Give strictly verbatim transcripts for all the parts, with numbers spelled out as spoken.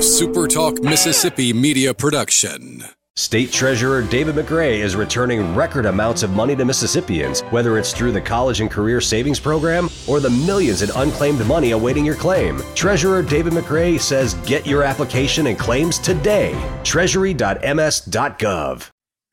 SuperTalk Mississippi media production. State Treasurer David McRae is returning record amounts of money to Mississippians, whether it's through the College and Career Savings Program or the millions in unclaimed money awaiting your claim. Treasurer David McRae says get your application and claims today. treasury dot m s dot gov.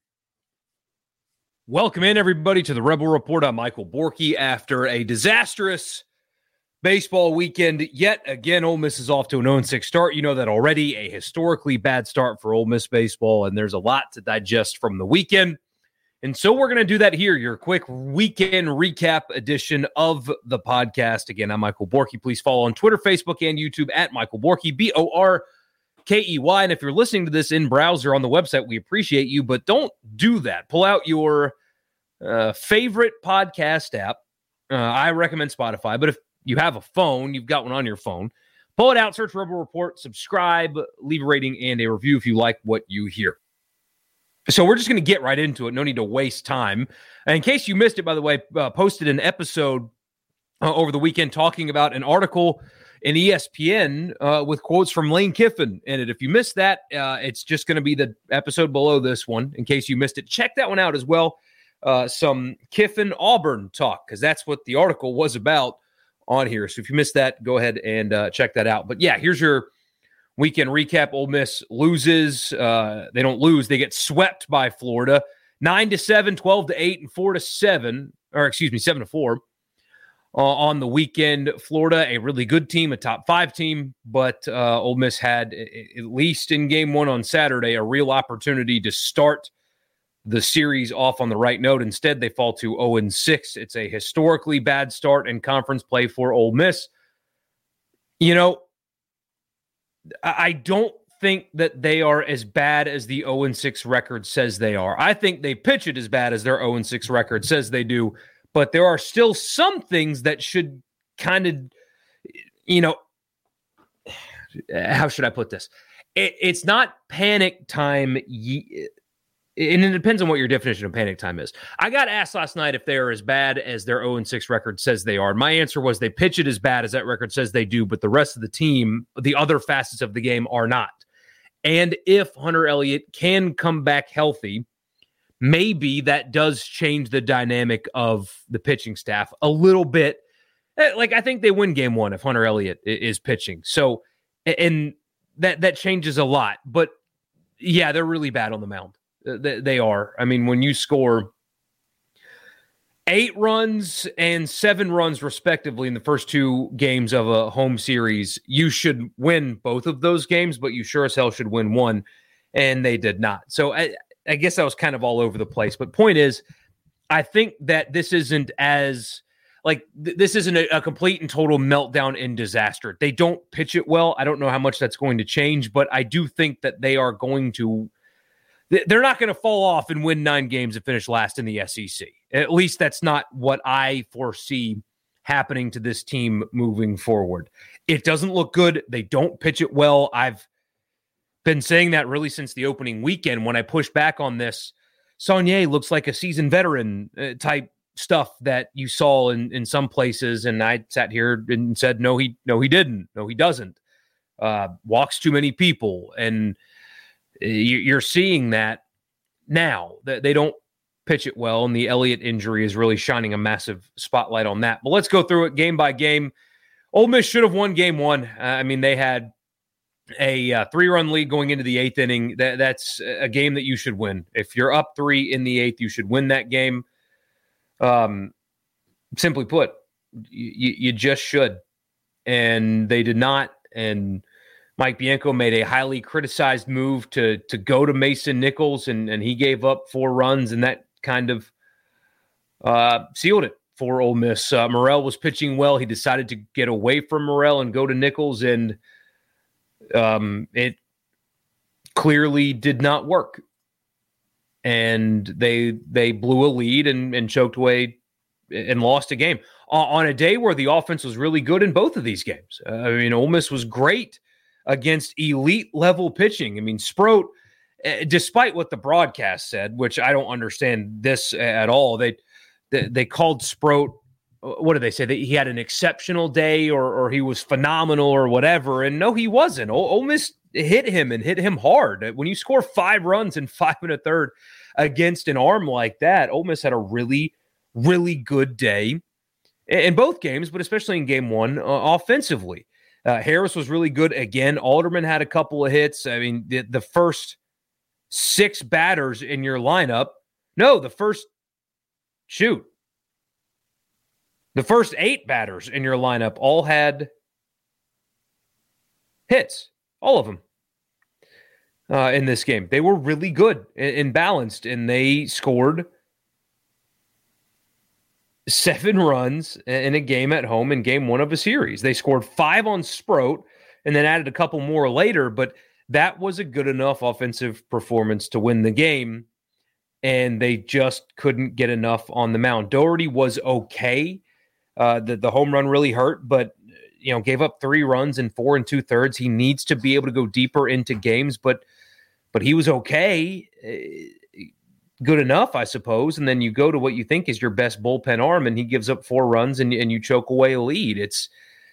Welcome in, everybody, to the Rebel Report. I'm Michael Borky. After a disastrous baseball weekend, yet again, Ole Miss is off to an oh and six start. You know that already, a historically bad start for Ole Miss baseball, and there's a lot to digest from the weekend. And so we're going to do that here, your quick weekend recap edition of the podcast. Again, I'm Michael Borky. Please follow on Twitter, Facebook, and YouTube at Michael Borky, B O R K E Y. And if you're listening to this in browser on the website, we appreciate you, but don't do that. Pull out your uh, favorite podcast app. Uh, I recommend Spotify, but if you have a phone, you've got one on your phone, pull it out, search Rebel Report, subscribe, leave a rating and a review if you like what you hear. So we're just going to get right into it. No need to waste time. And in case you missed it, by the way, uh, posted an episode uh, over the weekend talking about an article in E S P N uh, with quotes from Lane Kiffin in it. If you missed that, uh, it's just going to be the episode below this one. In case you missed it, check that one out as well. Uh, some Kiffin Auburn talk, because that's what the article was about on here. So if you missed that, go ahead and uh, check that out. But yeah, here's your weekend recap. Ole Miss loses. Uh, they don't lose. They get swept by Florida. nine to seven, twelve to eight, and four to seven, or excuse me, seven to four uh, on the weekend. Florida, a really good team, a top five team, but uh, Ole Miss had, at least in game one on Saturday, a real opportunity to start the series off on the right note. Instead, they fall to oh and six. It's a historically bad start in conference play for Ole Miss. You know, I don't think that they are as bad as the oh and six record says they are. I think they pitch it as bad as their oh and six record says they do, but there are still some things that should kind of, you know, how should I put this? It, it's not panic time. Ye- And it depends on what your definition of panic time is. I got asked last night if they are as bad as their oh and six record says they are. My answer was they pitch it as bad as that record says they do, but the rest of the team, the other facets of the game, are not. And if Hunter Elliott can come back healthy, maybe that does change the dynamic of the pitching staff a little bit. Like, I think they win game one if Hunter Elliott is pitching. So, and that, that changes a lot. But, yeah, they're really bad on the mound. They are. I mean, when you score eight runs and seven runs respectively in the first two games of a home series, you should win both of those games, but you sure as hell should win one, and they did not. So I, I guess I was kind of all over the place. But point is, I think that this isn't as like th- this isn't a, a complete and total meltdown and disaster. They don't pitch it well. I don't know how much that's going to change, but I do think that they are going to. They're not going to fall off and win nine games and finish last in the S E C. At least that's not what I foresee happening to this team moving forward. It doesn't look good. They don't pitch it well. I've been saying that really since the opening weekend when I pushed back on this. Saunier looks like a seasoned veteran uh, type stuff that you saw in, in some places, and I sat here and said, no, he no, he didn't. No, he doesn't. Uh, walks too many people, and you're seeing that now. That they don't pitch it well, and the Elliott injury is really shining a massive spotlight on that. But let's go through it game by game. Ole Miss should have won game one. Uh, I mean, they had a uh, three-run lead going into the eighth inning. That, that's a game that you should win. If you're up three in the eighth, you should win that game. Um, simply put, you, you just should. And they did not, and Mike Bianco made a highly criticized move to to go to Mason Nichols, and, and he gave up four runs, and that kind of uh, sealed it for Ole Miss. Uh, Morrell was pitching well. He decided to get away from Morrell and go to Nichols, and um, it clearly did not work. And they they blew a lead and, and choked away and lost a game on a day where the offense was really good in both of these games. Uh, I mean, Ole Miss was great against elite level pitching. I mean, Sproat, uh, despite what the broadcast said, which I don't understand this at all, they they, they called Sproat, what did they say? That he had an exceptional day, or or he was phenomenal or whatever. And no, he wasn't. Ole, Ole Miss hit him and hit him hard. When you score five runs in five and a third against an arm like that, Ole Miss had a really, really good day in both games, but especially in game one uh, offensively. Uh, Harris was really good again. Alderman had a couple of hits. I mean, the, the first six batters in your lineup, no, the first, shoot, the first eight batters in your lineup all had hits, all of them uh, in this game. They were really good and, and balanced, and they scored seven runs in a game at home in game one of a series. They scored five on Sproat and then added a couple more later, but that was a good enough offensive performance to win the game, and they just couldn't get enough on the mound. Doherty was okay. Uh, the, the home run really hurt, but you know, gave up three runs in four and two thirds. He needs to be able to go deeper into games, but but he was okay, good enough, I suppose. And then you go to what you think is your best bullpen arm, and he gives up four runs, and, and you choke away a lead. It's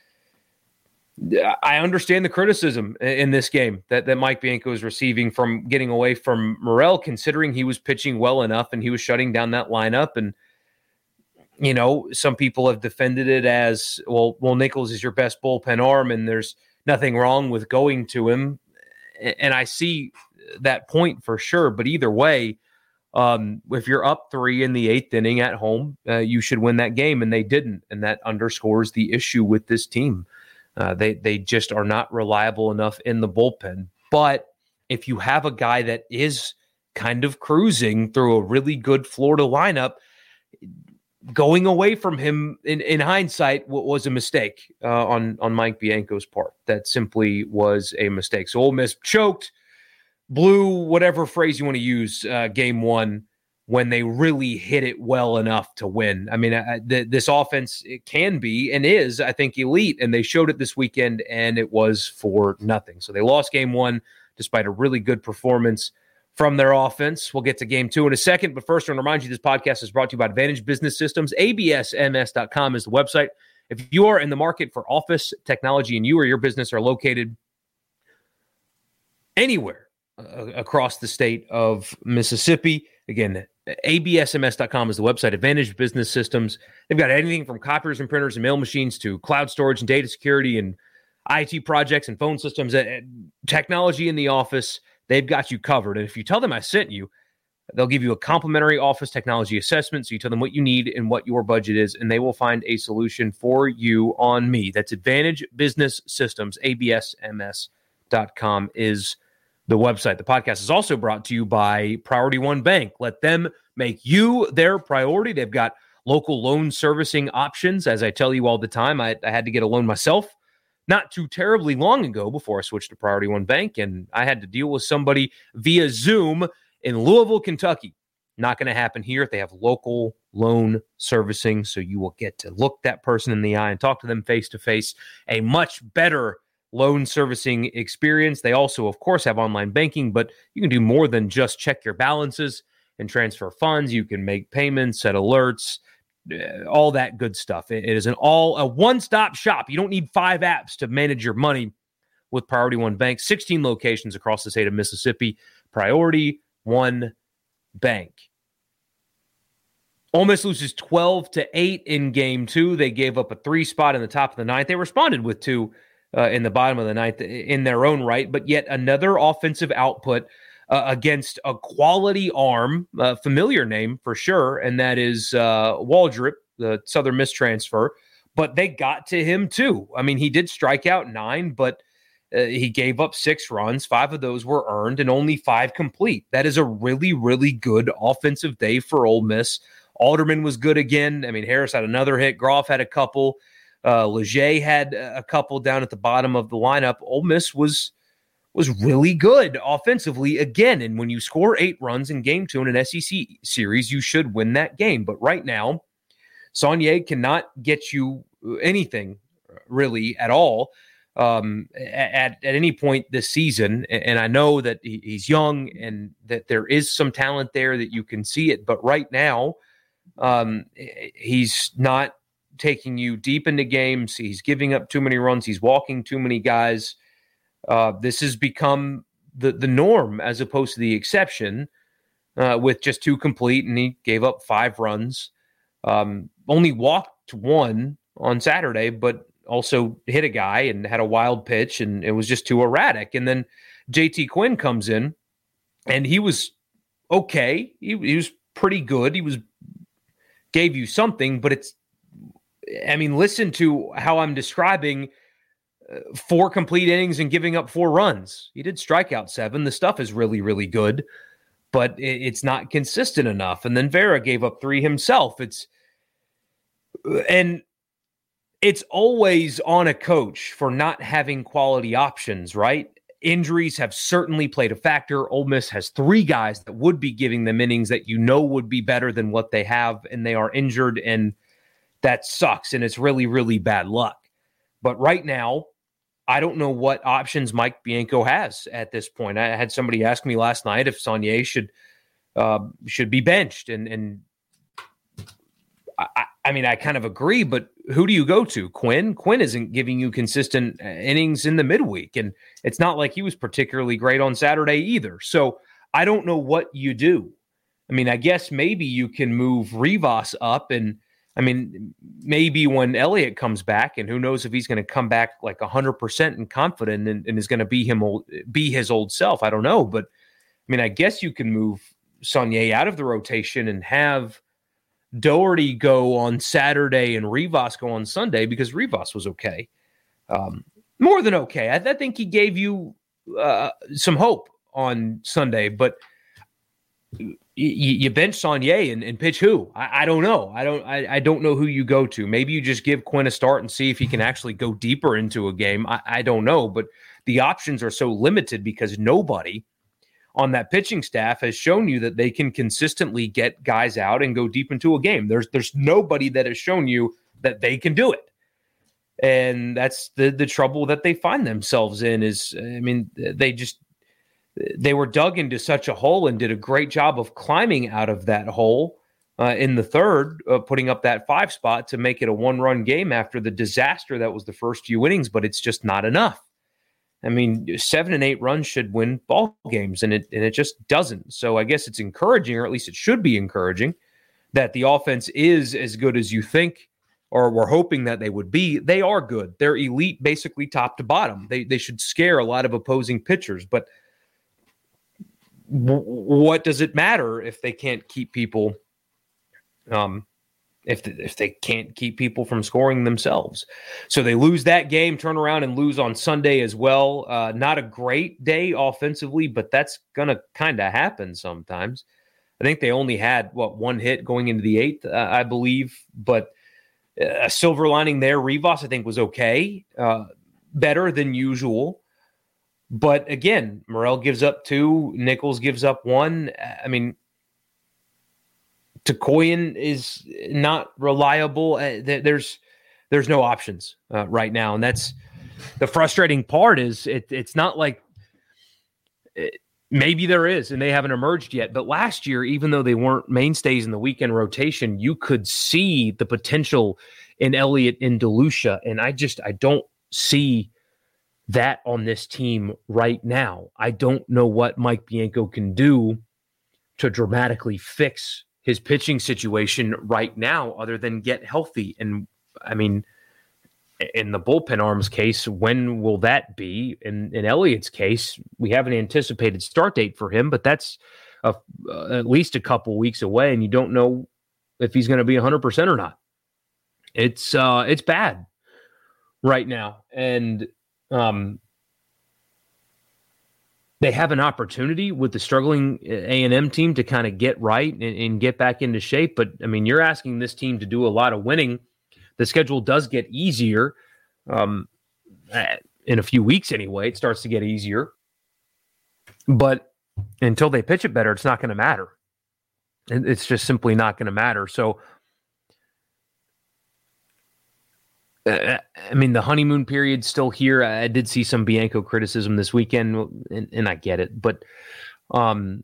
I understand the criticism in this game that, that Mike Bianco is receiving from getting away from Morel, considering he was pitching well enough and he was shutting down that lineup. And you know, some people have defended it as, well, well, Nichols is your best bullpen arm, and there's nothing wrong with going to him. And I see that point for sure. But either way, um, if you're up three in the eighth inning at home, uh, you should win that game, and they didn't. And that underscores the issue with this team. Uh, they they just are not reliable enough in the bullpen. But if you have a guy that is kind of cruising through a really good Florida lineup, going away from him in, in hindsight w- was a mistake uh, on, on Mike Bianco's part. That simply was a mistake. So Ole Miss choked, blew, whatever phrase you want to use, uh, game one, when they really hit it well enough to win. I mean, I, th- this offense, it can be and is, I think, elite, and they showed it this weekend, and it was for nothing. So they lost game one despite a really good performance from their offense. We'll get to game two in a second, but first I want to remind you this podcast is brought to you by Advantage Business Systems. A B S M S dot com is the website. If you are in the market for office technology and you or your business are located anywhere uh, across the state of Mississippi, again, A B S M S dot com is the website. Advantage Business Systems. They've got anything from copiers and printers and mail machines to cloud storage and data security and I T projects and phone systems, uh, technology in the office. They've got you covered. And if you tell them I sent you, they'll give you a complimentary office technology assessment. So you tell them what you need and what your budget is, and they will find a solution for you on me. That's Advantage Business Systems. A B S M S dot com is the website. The podcast is also brought to you by Priority One Bank. Let them make you their priority. They've got local loan servicing options. As I tell you all the time, I, I had to get a loan myself not too terribly long ago before I switched to Priority One Bank, and I had to deal with somebody via Zoom in Louisville, Kentucky. Not going to happen here. They have local loan servicing, so you will get to look that person in the eye and talk to them face-to-face. A much better loan servicing experience. They also, of course, have online banking, but you can do more than just check your balances and transfer funds. You can make payments, set alerts, all that good stuff. It is an all a one-stop shop. You don't need five apps to manage your money with Priority One Bank. sixteen locations across the state of Mississippi. Priority One Bank. Ole Miss loses twelve to eight in game two. They gave up a three spot in the top of the ninth. They responded with two uh, in the bottom of the ninth in their own right, but yet another offensive output Uh, against a quality arm, a familiar name for sure, and that is uh, Waldrop, the Southern Miss transfer. But they got to him too. I mean, he did strike out nine, but uh, he gave up six runs. Five of those were earned and only five complete. That is a really, really good offensive day for Ole Miss. Alderman was good again. I mean, Harris had another hit. Groff had a couple. Uh, Leger had a couple down at the bottom of the lineup. Ole Miss was was really good offensively again. And when you score eight runs in game two in an S E C series, you should win that game. But right now, Saunier cannot get you anything really at all um, at, at any point this season. And I know that he's young and that there is some talent there that you can see it. But right now, um, he's not taking you deep into games. He's giving up too many runs. He's walking too many guys. Uh, this has become the, the norm as opposed to the exception uh, with just two complete, and he gave up five runs. Um, only walked one on Saturday, but also hit a guy and had a wild pitch, and it was just too erratic. And then J T Quinn comes in, and he was okay. He, he was pretty good. He was gave you something, but it's, I mean, listen to how I'm describing uh, four complete innings and giving up four runs. He did strike out seven. The stuff is really, really good, but it, it's not consistent enough. And then Vera gave up three himself. It's, and it's always on a coach for not having quality options, right? Injuries have certainly played a factor. Ole Miss has three guys that would be giving them innings that you know would be better than what they have, and they are injured, and that sucks, and it's really, really bad luck. But right now, I don't know what options Mike Bianco has at this point. I had somebody ask me last night if Saunier should uh, should be benched, and and I, I mean, I kind of agree, but who do you go to? Quinn? Quinn isn't giving you consistent innings in the midweek, and it's not like he was particularly great on Saturday either. So I don't know what you do. I mean, I guess maybe you can move Rivas up, and I mean, maybe when Elliott comes back, and who knows if he's going to come back like one hundred percent and confident and, and is going to be him old, be his old self. I don't know, but I mean, I guess you can move Saunier out of the rotation and have Doherty go on Saturday and Rivas go on Sunday, because Rivas was okay. Um, more than okay. I, I think he gave you uh, some hope on Sunday, but you, you bench Saunier and, and pitch who? I, I don't know. I don't I, I don't know who you go to. Maybe you just give Quinn a start and see if he can actually go deeper into a game. I, I don't know, but the options are so limited because nobody on that pitching staff has shown you that they can consistently get guys out and go deep into a game. There's there's nobody that has shown you that they can do it. And that's the the trouble that they find themselves in is, I mean, they just, they were dug into such a hole and did a great job of climbing out of that hole uh, in the third, uh, putting up that five spot to make it a one-run game after the disaster that was the first few innings, but it's just not enough. I mean, seven and eight runs should win ball games, and it and it just doesn't. So I guess it's encouraging, or at least it should be encouraging, that the offense is as good as you think, or we're hoping that they would be. They are good. They're elite, basically top to bottom. They they should scare a lot of opposing pitchers. But w- what does it matter if they can't keep people? Um. If the, if they can't keep people from scoring themselves. So they lose that game, turn around and lose on Sunday as well. Uh, not a great day offensively, but that's going to kind of happen sometimes. I think they only had, what, one hit going into the eighth, uh, I believe. But a silver lining there, Rivas, I think, was okay. Uh, better than usual. But again, Morel gives up two. Nichols gives up one. I mean, Tekoyan is not reliable. Uh, th- there's there's no options uh, right now, and that's the frustrating part. Is it, it's not like it, maybe there is, and they haven't emerged yet. But last year, even though they weren't mainstays in the weekend rotation, you could see the potential in Elliott and DeLucia, and I just I don't see that on this team right now. I don't know what Mike Bianco can do to dramatically fix his pitching situation right now, other than get healthy. And I mean, in the bullpen arms case, when will that be? In, in Elliott's case, we have an anticipated start date for him, but that's a, uh, at least a couple weeks away, and you don't know if he's going to be one hundred percent or not. It's uh, it's bad right now, and um, they have an opportunity with the struggling A and M team to kind of get right and, and get back into shape. But, I mean, you're asking this team to do a lot of winning. The schedule does get easier um, in a few weeks anyway. It starts to get easier. But until they pitch it better, it's not going to matter. It's just simply not going to matter. So, Uh, I mean, the honeymoon period's still here. I did see some Bianco criticism this weekend, and, and I get it. But um,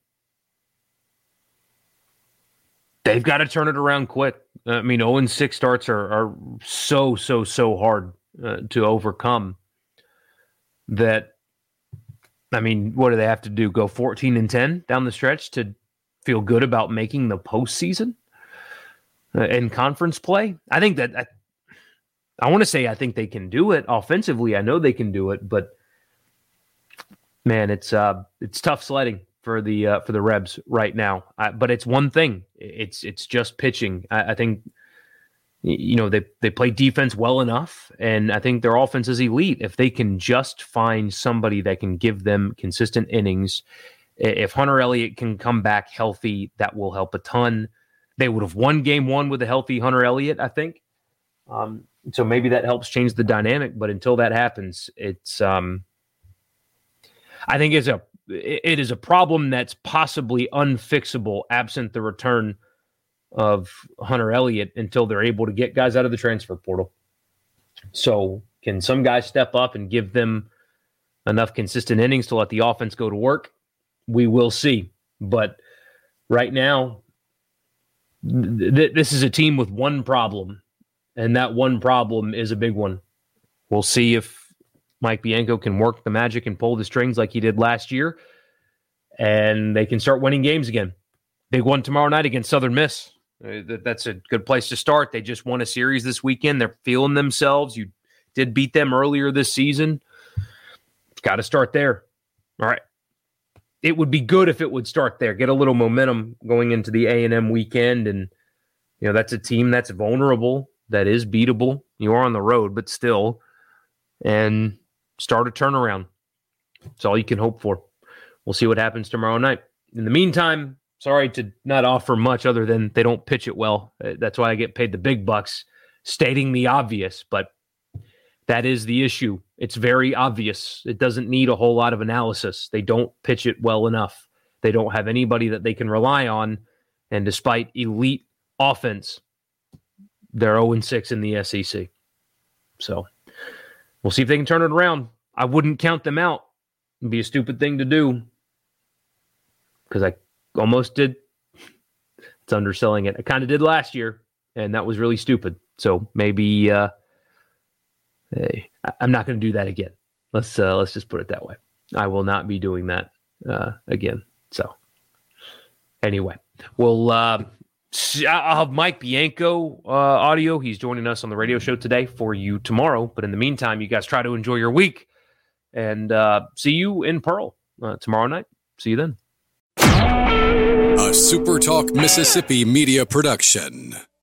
they've got to turn it around quick. I mean, oh and six starts are, are so, so, so hard uh, to overcome that I mean, what do they have to do? Go fourteen and ten down the stretch to feel good about making the postseason uh, in conference play? I think that I, I want to say I think they can do it offensively. I know they can do it, but man, it's uh, it's tough sledding for the uh, for the Rebs right now. I, but it's one thing. It's it's just pitching. I, I think you know they they play defense well enough, and I think their offense is elite. If they can just find somebody that can give them consistent innings, if Hunter Elliott can come back healthy, that will help a ton. They would have won game one with a healthy Hunter Elliott, I think. Um, so maybe that helps change the dynamic. But until that happens, it's um, I think it's a it is a problem that's possibly unfixable absent the return of Hunter Elliott until they're able to get guys out of the transfer portal. So can some guys step up and give them enough consistent innings to let the offense go to work? We will see. But right now, th- this is a team with one problem, and that one problem is a big one. We'll see if Mike Bianco can work the magic and pull the strings like he did last year, and they can start winning games again. Big one tomorrow night against Southern Miss. That's a good place to start. They just won a series this weekend. They're feeling themselves. You did beat them earlier this season. Got to start there. All right. It would be good if it would start there. Get a little momentum going into the A and M weekend. And, you know, that's a team that's vulnerable, that is beatable. You are on the road, but still. And start a turnaround. That's all you can hope for. We'll see what happens tomorrow night. In the meantime, sorry to not offer much other than they don't pitch it well. That's why I get paid the big bucks, stating the obvious, but that is the issue. It's very obvious. It doesn't need a whole lot of analysis. They don't pitch it well enough. They don't have anybody that they can rely on, and despite elite offense, they're oh and six in the S E C. So we'll see if they can turn it around. I wouldn't count them out. It'd be a stupid thing to do because I almost did. It's underselling it. I kind of did last year, and that was really stupid. So maybe uh, hey, I'm not going to do that again. Let's uh, let's just put it that way. I will not be doing that uh, again. So anyway, we'll uh, I'll have Mike Bianco uh, audio. He's joining us on the radio show today for you tomorrow. But in the meantime, you guys try to enjoy your week, and uh, see you in Pearl uh, tomorrow night. See you then. A SuperTalk Mississippi media production.